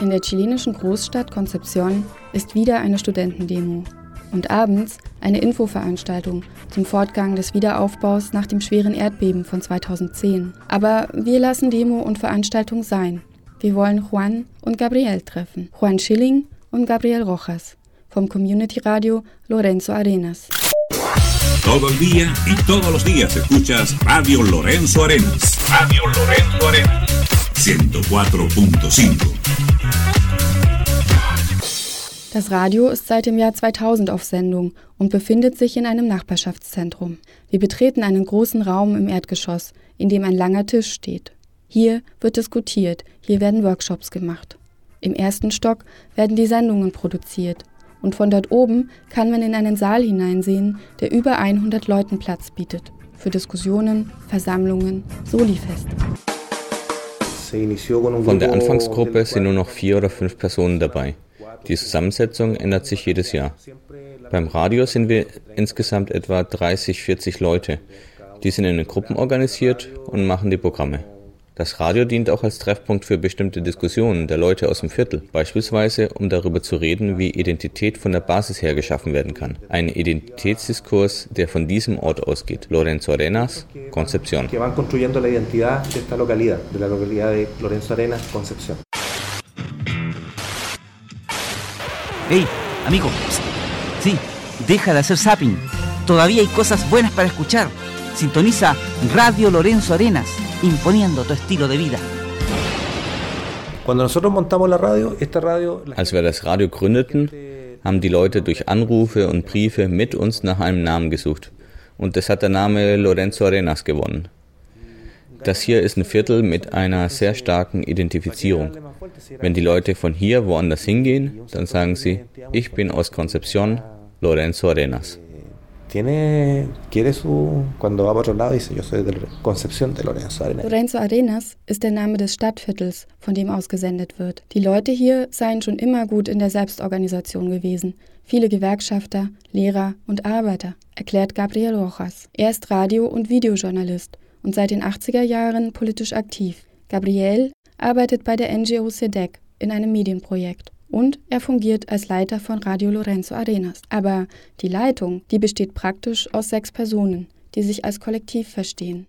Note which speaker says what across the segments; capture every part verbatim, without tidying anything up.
Speaker 1: In der chilenischen Großstadt Concepción ist wieder eine Studentendemo. Und abends eine Infoveranstaltung zum Fortgang des Wiederaufbaus nach dem schweren Erdbeben von zweitausendzehn. Aber wir lassen Demo und Veranstaltung sein. Wir wollen Juan und Gabriel treffen. Juan Schilling und Gabriel Rojas vom Community Radio Lorenzo Arenas.
Speaker 2: Todo el día y todos los días escuchas Radio Lorenzo Arenas. Radio Lorenzo Arenas. ciento cuatro punto cinco.
Speaker 1: Das Radio ist seit dem Jahr zweitausend auf Sendung und befindet sich in einem Nachbarschaftszentrum. Wir betreten einen großen Raum im Erdgeschoss, in dem ein langer Tisch steht. Hier wird diskutiert, hier werden Workshops gemacht. Im ersten Stock werden die Sendungen produziert. Und von dort oben kann man in einen Saal hineinsehen, der über hundert Leuten Platz bietet. Für Diskussionen, Versammlungen, Solifeste.
Speaker 3: Von der Anfangsgruppe sind nur noch vier oder fünf Personen dabei. Die Zusammensetzung ändert sich jedes Jahr. Beim Radio sind wir insgesamt etwa dreißig, vierzig Leute. Die sind in den Gruppen organisiert und machen die Programme. Das Radio dient auch als Treffpunkt für bestimmte Diskussionen der Leute aus dem Viertel, beispielsweise um darüber zu reden, wie Identität von der Basis her geschaffen werden kann. Ein Identitätsdiskurs, der von diesem Ort ausgeht. Lorenzo Arenas, Concepción.
Speaker 4: Hey, amigo, sí, deja de hacer zapping. Todavía hay cosas buenas para escuchar. Sintoniza Radio Lorenzo Arenas, imponiendo tu estilo de vida.
Speaker 3: Als wir das Radio gründeten, haben die Leute durch Anrufe und Briefe mit uns nach einem Namen gesucht. Und es hat der Name Lorenzo Arenas gewonnen. Das hier ist ein Viertel mit einer sehr starken Identifizierung. Wenn die Leute von hier woanders hingehen, dann sagen sie, ich bin aus Concepción, Lorenzo Arenas.
Speaker 1: Lorenzo Arenas ist der Name des Stadtviertels, von dem aus gesendet wird. Die Leute hier seien schon immer gut in der Selbstorganisation gewesen. Viele Gewerkschafter, Lehrer und Arbeiter, erklärt Gabriel Rojas. Er ist Radio- und Videojournalist und seit den achtziger Jahren politisch aktiv. Gabriel arbeitet bei der N G O S E D E C in einem Medienprojekt und er fungiert als Leiter von Radio Lorenzo Arenas. Aber die Leitung, die besteht praktisch aus sechs Personen, die sich als Kollektiv verstehen.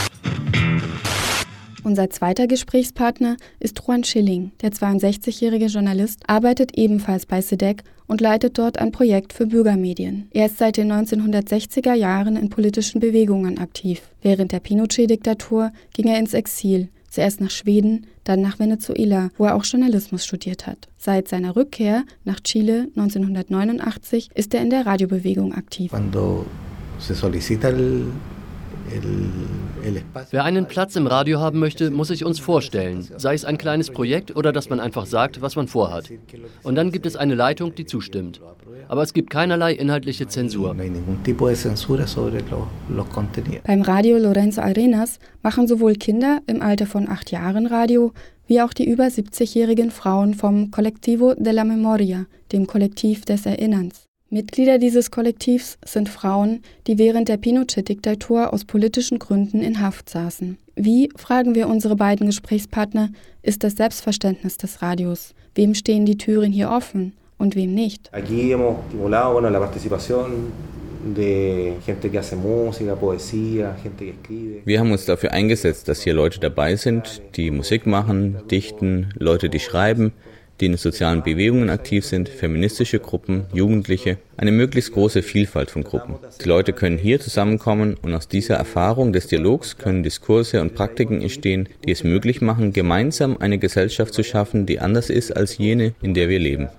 Speaker 1: Unser zweiter Gesprächspartner ist Juan Schilling. Der zweiundsechzigjährige Journalist arbeitet ebenfalls bei S E D E C und leitet dort ein Projekt für Bürgermedien. Er ist seit den neunzehnhundertsechziger Jahren in politischen Bewegungen aktiv. Während der Pinochet-Diktatur ging er ins Exil, zuerst nach Schweden, dann nach Venezuela, wo er auch Journalismus studiert hat. Seit seiner Rückkehr nach Chile neunzehnhundertneunundachtzig ist er in der Radiobewegung aktiv.
Speaker 5: Wer einen Platz im Radio haben möchte, muss sich uns vorstellen, sei es ein kleines Projekt oder dass man einfach sagt, was man vorhat. Und dann gibt es eine Leitung, die zustimmt. Aber es gibt keinerlei inhaltliche Zensur.
Speaker 1: Beim Radio Lorenzo Arenas machen sowohl Kinder im Alter von acht Jahren Radio, wie auch die über siebzigjährigen Frauen vom Colectivo de la Memoria, dem Kollektiv des Erinnerns. Mitglieder dieses Kollektivs sind Frauen, die während der Pinochet-Diktatur aus politischen Gründen in Haft saßen. Wie, fragen wir unsere beiden Gesprächspartner, ist das Selbstverständnis des Radios? Wem stehen die Türen hier offen und wem nicht?
Speaker 3: Wir haben uns dafür eingesetzt, dass hier Leute dabei sind, die Musik machen, dichten, Leute, die schreiben, die in sozialen Bewegungen aktiv sind, feministische Gruppen, Jugendliche, eine möglichst große Vielfalt von Gruppen. Die Leute können hier zusammenkommen und aus dieser Erfahrung des Dialogs können Diskurse und Praktiken entstehen, die es möglich machen, gemeinsam eine Gesellschaft zu schaffen, die anders ist als jene, in der wir leben.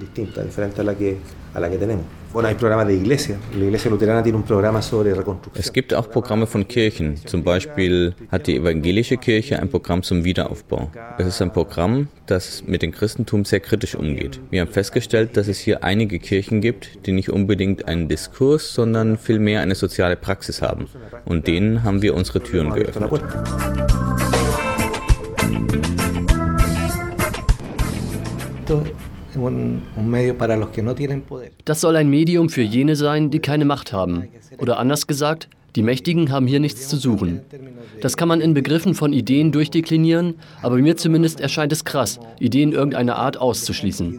Speaker 3: Es gibt auch Programme von Kirchen. Zum Beispiel hat die evangelische Kirche ein Programm zum Wiederaufbau. Es ist ein Programm, das mit dem Christentum sehr kritisch umgeht. Wir haben festgestellt, dass es hier einige Kirchen gibt, die nicht unbedingt einen Diskurs, sondern vielmehr eine soziale Praxis haben. Und denen haben wir unsere Türen geöffnet.
Speaker 5: Das soll ein Medium für jene sein, die keine Macht haben. Oder anders gesagt, Die Mächtigen haben hier nichts zu suchen. Das kann man in Begriffen von Ideen durchdeklinieren, aber mir zumindest erscheint es krass, Ideen irgendeiner Art auszuschließen.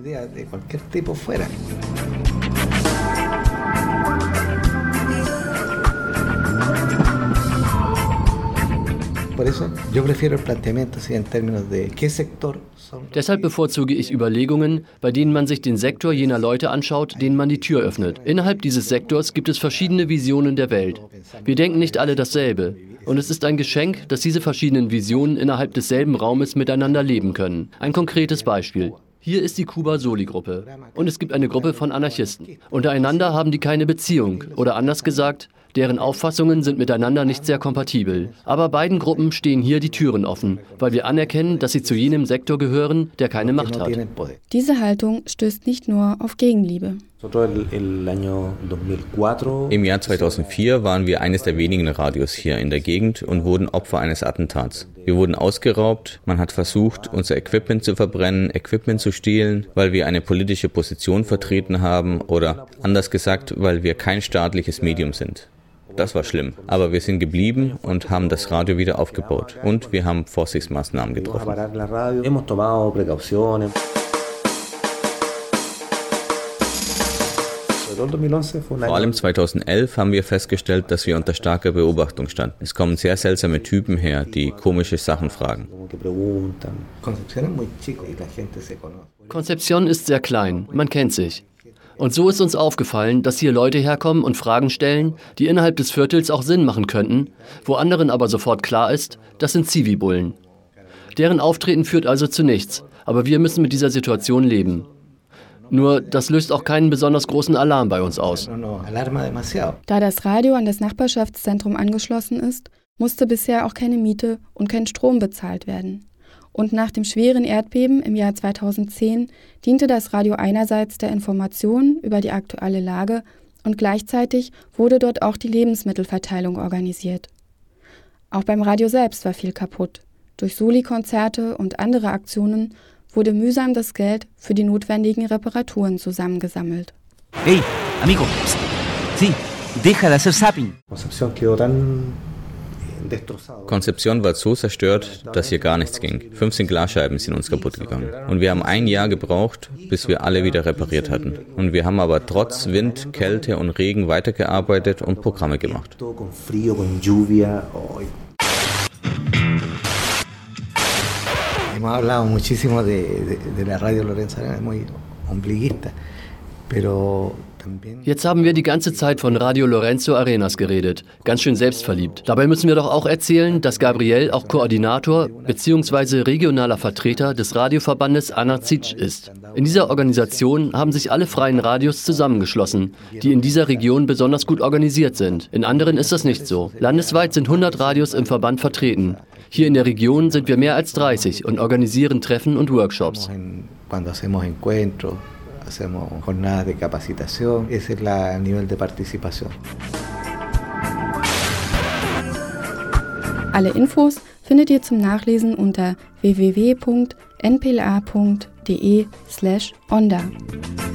Speaker 5: Deshalb bevorzuge ich Überlegungen, bei denen man sich den Sektor jener Leute anschaut, denen man die Tür öffnet. Innerhalb dieses Sektors gibt es verschiedene Visionen der Welt. Wir denken nicht alle dasselbe. Und es ist ein Geschenk, dass diese verschiedenen Visionen innerhalb desselben Raumes miteinander leben können. Ein konkretes Beispiel. Hier ist die Cuba-Soli-Gruppe. Und es gibt eine Gruppe von Anarchisten. Untereinander haben die keine Beziehung. Oder anders gesagt, deren Auffassungen sind miteinander nicht sehr kompatibel. Aber beiden Gruppen stehen hier die Türen offen, weil wir anerkennen, dass sie zu jenem Sektor gehören, der keine Macht hat.
Speaker 1: Diese Haltung stößt nicht nur auf Gegenliebe.
Speaker 3: Im Jahr zweitausendvier waren wir eines der wenigen Radios hier in der Gegend und wurden Opfer eines Attentats. Wir wurden ausgeraubt, man hat versucht, unser Equipment zu verbrennen, Equipment zu stehlen, weil wir eine politische Position vertreten haben oder, anders gesagt, weil wir kein staatliches Medium sind. Das war schlimm, aber wir sind geblieben und haben das Radio wieder aufgebaut und wir haben Vorsichtsmaßnahmen getroffen. Vor allem zweitausendelf haben wir festgestellt, dass wir unter starker Beobachtung standen. Es kommen sehr seltsame Typen her, die komische Sachen fragen.
Speaker 5: Concepción ist sehr klein, man kennt sich. Und so ist uns aufgefallen, dass hier Leute herkommen und Fragen stellen, die innerhalb des Viertels auch Sinn machen könnten, wo anderen aber sofort klar ist, das sind Zivi-Bullen. Deren Auftreten führt also zu nichts, aber wir müssen mit dieser Situation leben. Nur, das löst auch keinen besonders großen Alarm bei uns aus.
Speaker 1: Da das Radio an das Nachbarschaftszentrum angeschlossen ist, musste bisher auch keine Miete und kein Strom bezahlt werden. Und nach dem schweren Erdbeben im Jahr zweitausendzehn diente das Radio einerseits der Information über die aktuelle Lage und gleichzeitig wurde dort auch die Lebensmittelverteilung organisiert. Auch beim Radio selbst war viel kaputt. Durch Soli-Konzerte und andere Aktionen wurde mühsam das Geld für die notwendigen Reparaturen zusammengesammelt.
Speaker 4: Hey, amigo, psst. Sí, deja de hacer zapping.
Speaker 3: Concepción war so zerstört, dass hier gar nichts ging. fünfzehn Glasscheiben sind uns kaputt gegangen. Und wir haben ein Jahr gebraucht, bis wir alle wieder repariert hatten. Und wir haben aber trotz Wind, Kälte und Regen weitergearbeitet und Programme gemacht.
Speaker 6: Hemos hablado muchísimo de, de, de la Radio Lorenzo Arenas, muy ombliguista, pero
Speaker 5: Jetzt haben wir die ganze Zeit von Radio Lorenzo Arenas geredet, ganz schön selbstverliebt. Dabei müssen wir doch auch erzählen, dass Gabriel auch Koordinator bzw. regionaler Vertreter des Radioverbandes ANACIC ist. In dieser Organisation haben sich alle freien Radios zusammengeschlossen, die in dieser Region besonders gut organisiert sind. In anderen ist das nicht so. Landesweit sind hundert Radios im Verband vertreten. Hier in der Region sind wir mehr als dreißig und organisieren Treffen und Workshops.
Speaker 6: Hacemos jornadas de capacitación, ese es el nivel de participación.
Speaker 1: Alle Infos findet ihr zum Nachlesen unter w w w punkt n p l a punkt d e slash onda.